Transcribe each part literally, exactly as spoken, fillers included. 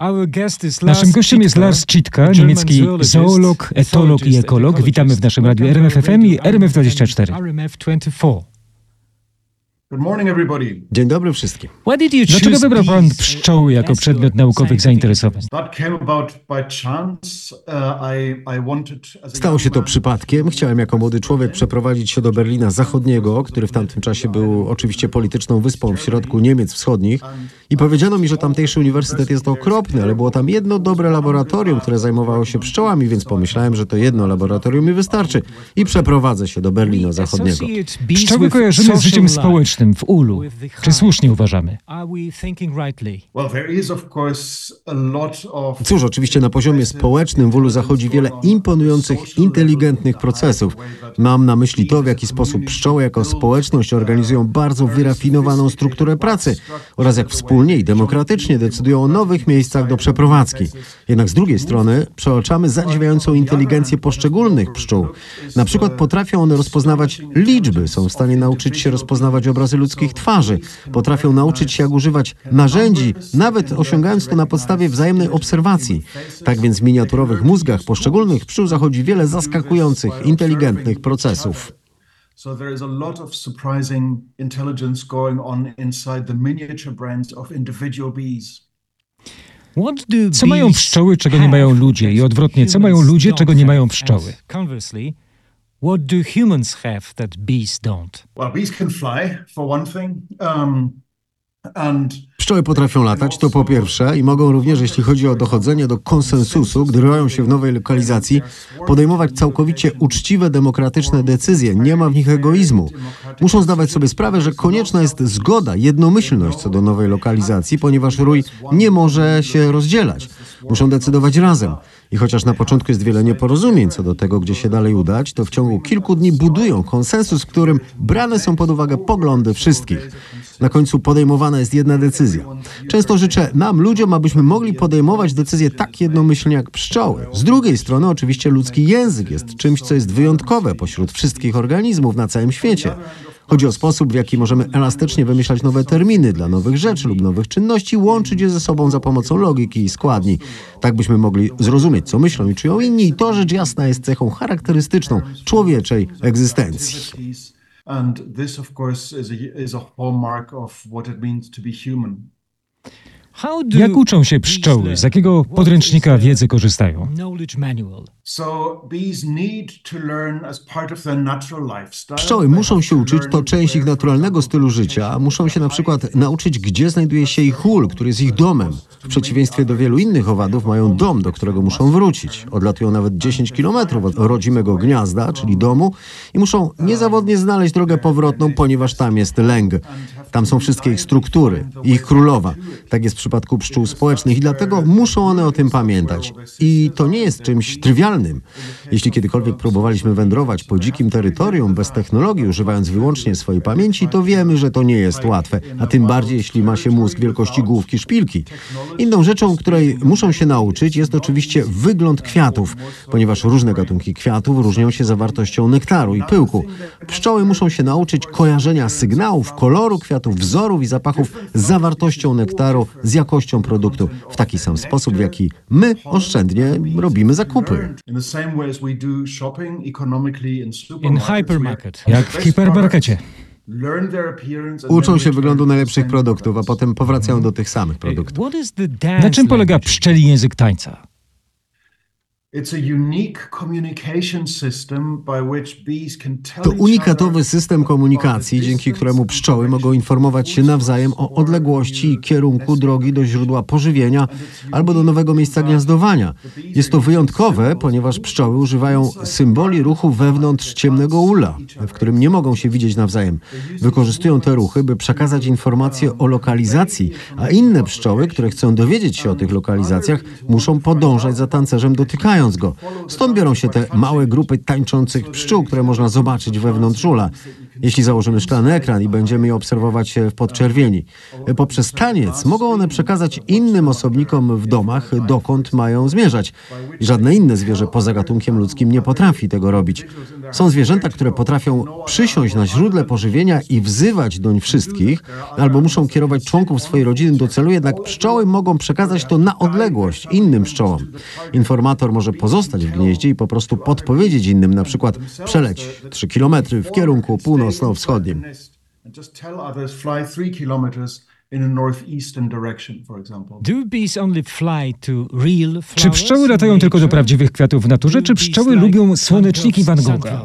Naszym gościem jest Lars Citka, niemiecki zoolog, etolog i ekolog. Witamy w naszym radiu R M F F M i R M F dwadzieścia cztery. Dzień dobry wszystkim. Dlaczego wybrał pan pszczoły jako przedmiot naukowych zainteresowań? Stało się to przypadkiem. Chciałem jako młody człowiek przeprowadzić się do Berlina Zachodniego, który w tamtym czasie był oczywiście polityczną wyspą w środku Niemiec Wschodnich. I powiedziano mi, że tamtejszy uniwersytet jest okropny, ale było tam jedno dobre laboratorium, które zajmowało się pszczołami, więc pomyślałem, że to jedno laboratorium mi wystarczy i przeprowadzę się do Berlina Zachodniego. Pszczoły kojarzymy z życiem społecznym w ulu. Czy słusznie uważamy? Cóż, oczywiście na poziomie społecznym w ulu zachodzi wiele imponujących, inteligentnych procesów. Mam na myśli to, w jaki sposób pszczoły jako społeczność organizują bardzo wyrafinowaną strukturę pracy oraz jak wspólnie i demokratycznie decydują o nowych miejscach do przeprowadzki. Jednak z drugiej strony przeoczamy zadziwiającą inteligencję poszczególnych pszczół. Na przykład potrafią one rozpoznawać liczby, są w stanie nauczyć się rozpoznawać obrazy ludzkich twarzy, potrafią nauczyć się, jak używać narzędzi, nawet osiągając to na podstawie wzajemnej obserwacji. Tak więc w miniaturowych mózgach poszczególnych pszczół zachodzi wiele zaskakujących, inteligentnych procesów. So there is a lot of surprising intelligence going on inside the miniature brains of individual bees. Co mają pszczoły, czego nie mają ludzie, i odwrotnie, co mają ludzie, czego nie mają pszczoły? What do humans have that bees don't? Well, bees can fly, for one thing. Um, and Pszczoły potrafią latać, to po pierwsze, i mogą również, jeśli chodzi o dochodzenie do konsensusu, gdy roją się w nowej lokalizacji, podejmować całkowicie uczciwe, demokratyczne decyzje. Nie ma w nich egoizmu. Muszą zdawać sobie sprawę, że konieczna jest zgoda, jednomyślność co do nowej lokalizacji, ponieważ rój nie może się rozdzielać. Muszą decydować razem. I chociaż na początku jest wiele nieporozumień co do tego, gdzie się dalej udać, to w ciągu kilku dni budują konsensus, w którym brane są pod uwagę poglądy wszystkich. Na końcu podejmowana jest jedna decyzja. Często życzę nam, ludziom, abyśmy mogli podejmować decyzje tak jednomyślnie jak pszczoły. Z drugiej strony oczywiście ludzki język jest czymś, co jest wyjątkowe pośród wszystkich organizmów na całym świecie. Chodzi o sposób, w jaki możemy elastycznie wymyślać nowe terminy dla nowych rzeczy lub nowych czynności, łączyć je ze sobą za pomocą logiki i składni. Tak byśmy mogli zrozumieć, co myślą i czują inni, i to rzecz jasna jest cechą charakterystyczną człowieczej egzystencji. And this, of course, is a, is a hallmark of what it means to be human. Jak uczą się pszczoły? Z jakiego podręcznika wiedzy korzystają? Pszczoły muszą się uczyć, to część ich naturalnego stylu życia. Muszą się na przykład nauczyć, gdzie znajduje się ich ul, który jest ich domem. W przeciwieństwie do wielu innych owadów mają dom, do którego muszą wrócić. Odlatują nawet dziesięć kilometrów od rodzimego gniazda, czyli domu, i muszą niezawodnie znaleźć drogę powrotną, ponieważ tam jest lęg. Tam są wszystkie ich struktury, ich królowa. Tak jest w przypadku pszczół społecznych i dlatego muszą one o tym pamiętać. I to nie jest czymś trywialnym. Jeśli kiedykolwiek próbowaliśmy wędrować po dzikim terytorium bez technologii, używając wyłącznie swojej pamięci, to wiemy, że to nie jest łatwe, a tym bardziej jeśli ma się mózg wielkości główki szpilki. Inną rzeczą, której muszą się nauczyć, jest oczywiście wygląd kwiatów, ponieważ różne gatunki kwiatów różnią się zawartością nektaru i pyłku. Pszczoły muszą się nauczyć kojarzenia sygnałów, koloru kwiatów, wzorów i zapachów z zawartością nektaru, z jakością produktu, w taki sam sposób, w jaki my oszczędnie robimy zakupy. Jak w hipermarkecie. Uczą się wyglądu najlepszych produktów, a potem powracają do tych samych produktów. Na czym polega pszczeli język tańca? To unikatowy system komunikacji, dzięki któremu pszczoły mogą informować się nawzajem o odległości i kierunku drogi do źródła pożywienia albo do nowego miejsca gniazdowania. Jest to wyjątkowe, ponieważ pszczoły używają symboli ruchu wewnątrz ciemnego ula, w którym nie mogą się widzieć nawzajem. Wykorzystują te ruchy, by przekazać informacje o lokalizacji, a inne pszczoły, które chcą dowiedzieć się o tych lokalizacjach, muszą podążać za tancerzem, dotykając go. Stąd biorą się te małe grupy tańczących pszczół, które można zobaczyć wewnątrz ula. jeśli założymy szklany ekran i będziemy je obserwować w podczerwieni. Poprzez taniec mogą one przekazać innym osobnikom w domach, dokąd mają zmierzać. I żadne inne zwierzę poza gatunkiem ludzkim nie potrafi tego robić. Są zwierzęta, które potrafią przysiąść na źródle pożywienia i wzywać doń wszystkich, albo muszą kierować członków swojej rodziny do celu, jednak pszczoły mogą przekazać to na odległość innym pszczołom. Informator może pozostać w gnieździe i po prostu podpowiedzieć innym, na przykład przeleć trzy kilometry w kierunku północno-wschodnim. Czy pszczoły latają tylko do prawdziwych kwiatów w naturze, czy pszczoły lubią słoneczniki Van Gogha?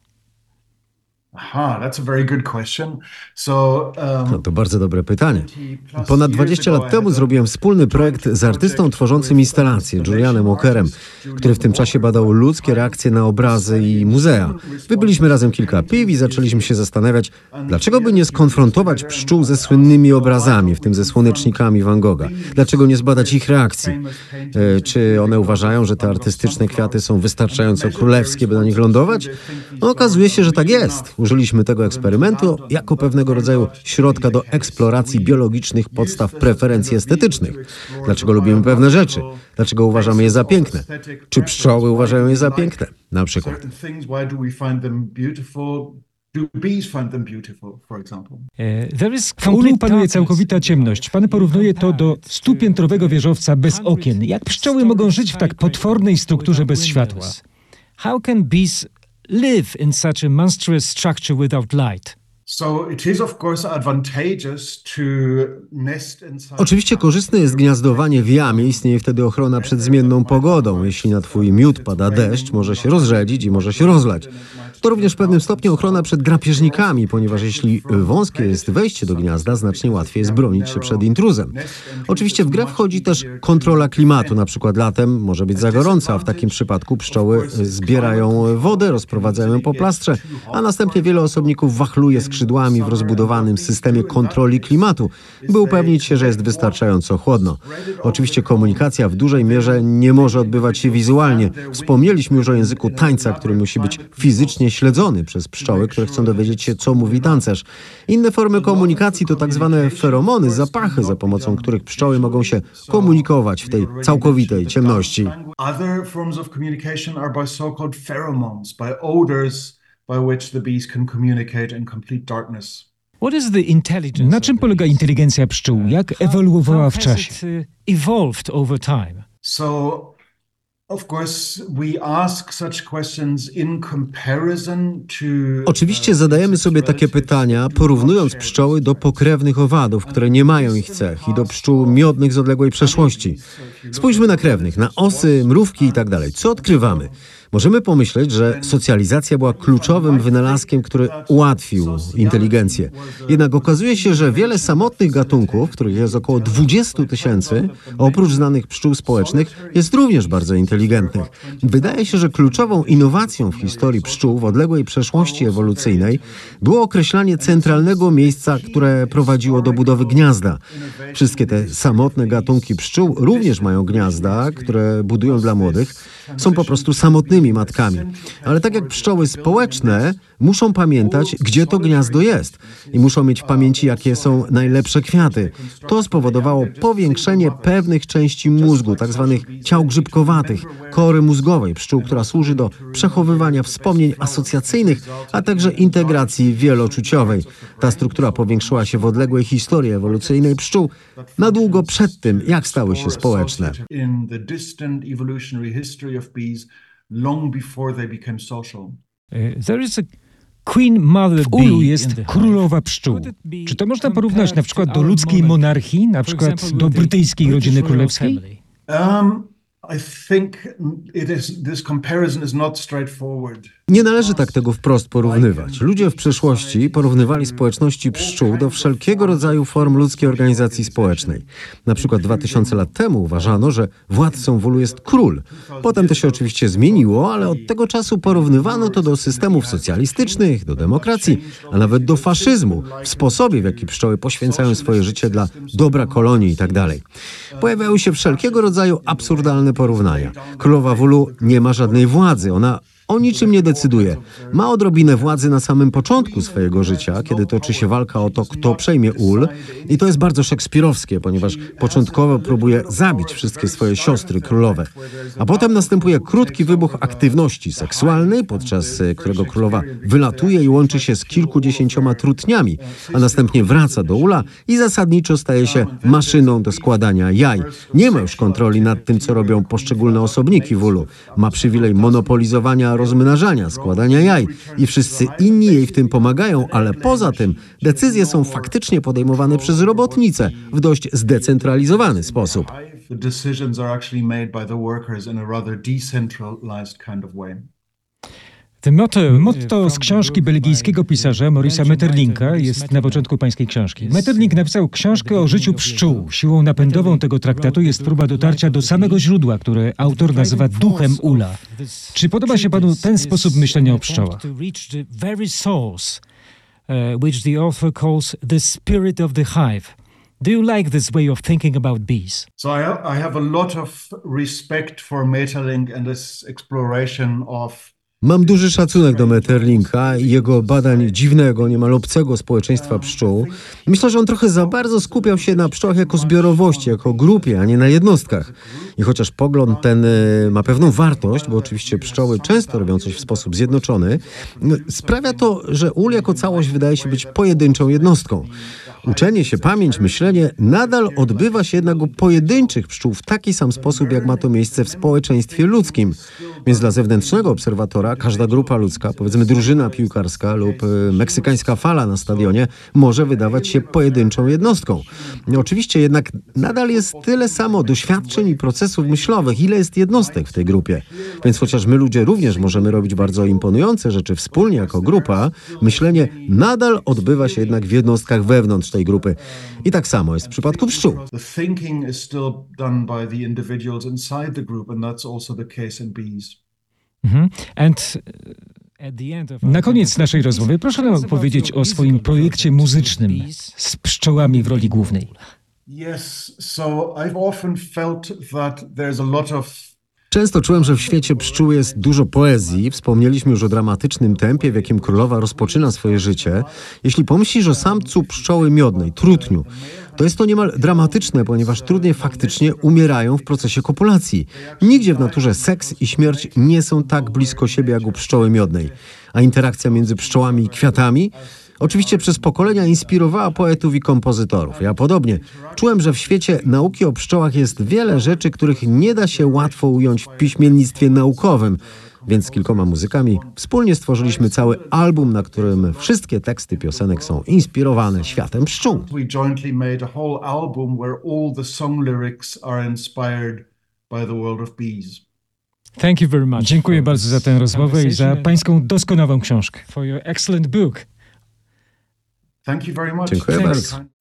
Aha, that's a very good question. So, um, No to bardzo dobre pytanie. Ponad dwadzieścia lat temu zrobiłem wspólny projekt z artystą tworzącym instalacje, Julianem Walkerem, który w tym czasie badał ludzkie reakcje na obrazy i muzea. Wypiliśmy razem kilka piw i zaczęliśmy się zastanawiać, dlaczego by nie skonfrontować pszczół ze słynnymi obrazami, w tym ze słonecznikami Van Gogha. Dlaczego nie zbadać ich reakcji? E, czy one uważają, że te artystyczne kwiaty są wystarczająco królewskie, by na nich lądować? No, okazuje się, że tak jest. Użyliśmy tego eksperymentu jako pewnego rodzaju środka do eksploracji biologicznych podstaw preferencji estetycznych. Dlaczego lubimy pewne rzeczy? Dlaczego uważamy je za piękne? Czy pszczoły uważają je za piękne? Na przykład. W ulu panuje całkowita ciemność. Pan porównuje to do stupiętrowego wieżowca bez okien. Jak pszczoły mogą żyć w tak potwornej strukturze bez światła? How can bees live in such a monstrous structure without light? Oczywiście korzystne jest gniazdowanie w jamie, istnieje wtedy ochrona przed zmienną pogodą. Jeśli na twój miód pada deszcz, może się rozrzedzić i może się rozlać. To również w pewnym stopniu ochrona przed drapieżnikami, ponieważ jeśli wąskie jest wejście do gniazda, znacznie łatwiej jest bronić się przed intruzem. Oczywiście w grę wchodzi też kontrola klimatu, na przykład latem może być za gorąco, a w takim przypadku pszczoły zbierają wodę, rozprowadzają ją po plastrze, a następnie wiele osobników wachluje skrzydłami w rozbudowanym systemie kontroli klimatu, by upewnić się, że jest wystarczająco chłodno. Oczywiście komunikacja w dużej mierze nie może odbywać się wizualnie. Wspomnieliśmy już o języku tańca, który musi być fizycznie śledzony przez pszczoły, które chcą dowiedzieć się, co mówi tancerz. Inne formy komunikacji to tak zwane feromony, zapachy, za pomocą których pszczoły mogą się komunikować w tej całkowitej ciemności. Other forms of communication are by so-called pheromones, by odors by which the bees can communicate in complete darkness. Na czym polega inteligencja pszczół? Jak ewoluowała w czasie? So, of course, we ask such questions in comparison to... Oczywiście zadajemy sobie takie pytania, porównując pszczoły do pokrewnych owadów, które nie mają ich cech, i do pszczół miodnych z odległej przeszłości. Spójrzmy na krewnych, na osy, mrówki i tak dalej. Co odkrywamy? Możemy pomyśleć, że socjalizacja była kluczowym wynalazkiem, który ułatwił inteligencję. Jednak okazuje się, że wiele samotnych gatunków, których jest około dwudziestu tysięcy, oprócz znanych pszczół społecznych, jest również bardzo inteligentnych. Wydaje się, że kluczową innowacją w historii pszczół w odległej przeszłości ewolucyjnej było określanie centralnego miejsca, które prowadziło do budowy gniazda. Wszystkie te samotne gatunki pszczół również mają gniazda, które budują dla młodych. Są po prostu samotnymi matkami. Ale tak jak pszczoły społeczne, muszą pamiętać, gdzie to gniazdo jest i muszą mieć w pamięci, jakie są najlepsze kwiaty. To spowodowało powiększenie pewnych części mózgu, tak zwanych ciał grzybkowatych, kory mózgowej pszczół, która służy do przechowywania wspomnień asocjacyjnych, a także integracji wieloczuciowej. Ta struktura powiększyła się w odległej historii ewolucyjnej pszczół na długo przed tym, jak stały się społeczne. W ulu jest królowa pszczół. Czy to można porównać na przykład do ludzkiej monarchii, na przykład do brytyjskiej rodziny królewskiej? Nie należy tak tego wprost porównywać. Ludzie w przeszłości porównywali społeczności pszczół do wszelkiego rodzaju form ludzkiej organizacji społecznej. Na przykład dwa tysiące lat temu uważano, że władcą w ulu jest król. Potem to się oczywiście zmieniło, ale od tego czasu porównywano to do systemów socjalistycznych, do demokracji, a nawet do faszyzmu, w sposobie, w jaki pszczoły poświęcają swoje życie dla dobra kolonii itd. Pojawiały się wszelkiego rodzaju absurdalne porównania. Królowa w ulu nie ma żadnej władzy, ona o niczym nie decyduje. Ma odrobinę władzy na samym początku swojego życia, kiedy toczy się walka o to, kto przejmie ul. I to jest bardzo szekspirowskie, ponieważ początkowo próbuje zabić wszystkie swoje siostry królowe. A potem następuje krótki wybuch aktywności seksualnej, podczas którego królowa wylatuje i łączy się z kilkudziesięcioma trutniami, a następnie wraca do ula i zasadniczo staje się maszyną do składania jaj. Nie ma już kontroli nad tym, co robią poszczególne osobniki w ulu. Ma przywilej monopolizowania rozmnażania, składania jaj i wszyscy inni jej w tym pomagają, ale poza tym decyzje są faktycznie podejmowane przez robotnice w dość zdecentralizowany sposób. The decisions are actually made by the workers in a rather decentralized kind of way. Motto, motto z książki belgijskiego pisarza Maurice'a Maeterlincka jest na początku pańskiej książki. Maeterlinck napisał książkę o życiu pszczół. Siłą napędową tego traktatu jest próba dotarcia do samego źródła, które autor nazywa duchem ula. Czy podoba się panu ten sposób myślenia o pszczołach? Which the author calls the spirit of the hive. Do you like this way of thinking about bees? So I have, I have a lot of respect for Maeterlinck and this exploration of Mam duży szacunek do Maeterlincka i jego badań dziwnego, niemal obcego społeczeństwa pszczół. Myślę, że on trochę za bardzo skupiał się na pszczołach jako zbiorowości, jako grupie, a nie na jednostkach. I chociaż pogląd ten ma pewną wartość, bo oczywiście pszczoły często robią coś w sposób zjednoczony, sprawia to, że ul jako całość wydaje się być pojedynczą jednostką. Uczenie się, pamięć, myślenie nadal odbywa się jednak u pojedynczych pszczół w taki sam sposób, jak ma to miejsce w społeczeństwie ludzkim. Więc dla zewnętrznego obserwatora każda grupa ludzka, powiedzmy drużyna piłkarska lub y, meksykańska fala na stadionie, może wydawać się pojedynczą jednostką. No, oczywiście jednak nadal jest tyle samo doświadczeń i procesów myślowych, ile jest jednostek w tej grupie. Więc chociaż my ludzie również możemy robić bardzo imponujące rzeczy wspólnie jako grupa, myślenie nadal odbywa się jednak w jednostkach wewnątrz tej grupy. I tak samo jest w przypadku pszczół. The thinking is still done by the individuals inside the group, and that's also the case in bees. Mhm. And na koniec naszej rozmowy proszę nam powiedzieć o swoim projekcie muzycznym z pszczołami w roli głównej. Yes, so I've often felt that there's a lot of Często czułem, że w świecie pszczół jest dużo poezji. Wspomnieliśmy już o dramatycznym tempie, w jakim królowa rozpoczyna swoje życie. Jeśli pomyślisz o samcu pszczoły miodnej, trutniu, to jest to niemal dramatyczne, ponieważ trudnie faktycznie umierają w procesie kopulacji. Nigdzie w naturze seks i śmierć nie są tak blisko siebie jak u pszczoły miodnej. A interakcja między pszczołami i kwiatami oczywiście przez pokolenia inspirowała poetów i kompozytorów. Ja podobnie. Czułem, że w świecie nauki o pszczołach jest wiele rzeczy, których nie da się łatwo ująć w piśmiennictwie naukowym. Więc z kilkoma muzykami wspólnie stworzyliśmy cały album, na którym wszystkie teksty piosenek są inspirowane światem pszczół. We jointly made a whole album where all the song lyrics are inspired by the world of bees. Thank you very much. Dziękuję bardzo za tę rozmowę i za pańską doskonałą książkę. For your excellent book. Thank you very much. Dziękuję bardzo.